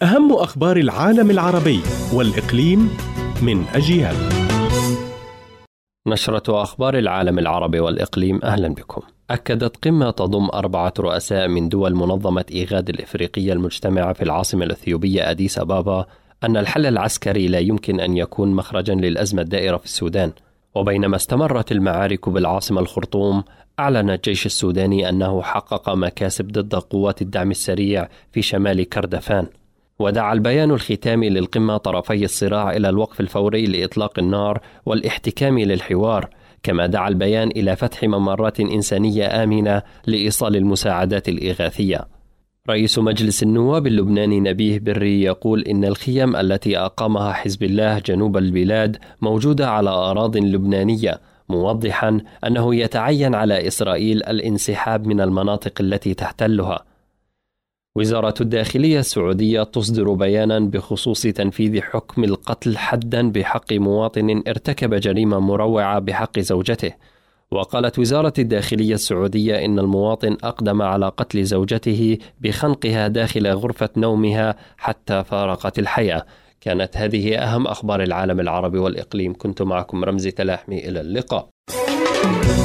أهم أخبار العالم العربي والإقليم من أجيال. نشرة أخبار العالم العربي والإقليم، أهلا بكم. أكدت قمة تضم 4 رؤساء من دول منظمة إيغاد الإفريقية المجتمعة في العاصمة الإثيوبية أديس أبابا أن الحل العسكري لا يمكن أن يكون مخرجا للأزمة الدائرة في السودان. وبينما استمرت المعارك بالعاصمة الخرطوم، أعلن الجيش السوداني أنه حقق مكاسب ضد قوات الدعم السريع في شمال كردفان. ودعا البيان الختامي للقمة طرفي الصراع إلى الوقف الفوري لإطلاق النار والاحتكام للحوار، كما دعا البيان إلى فتح ممرات إنسانية آمنة لإيصال المساعدات الإغاثية. رئيس مجلس النواب اللبناني نبيه بري يقول إن الخيم التي أقامها حزب الله جنوب البلاد موجودة على أراضٍ لبنانية، موضحا أنه يتعين على إسرائيل الانسحاب من المناطق التي تحتلها. وزارة الداخلية السعودية تصدر بيانا بخصوص تنفيذ حكم القتل حدا بحق مواطن ارتكب جريمة مروعة بحق زوجته. وقالت وزارة الداخلية السعودية إن المواطن أقدم على قتل زوجته بخنقها داخل غرفة نومها حتى فارقت الحياة. كانت هذه أهم أخبار العالم العربي والإقليم. كنت معكم رمزي تلاحمي، إلى اللقاء.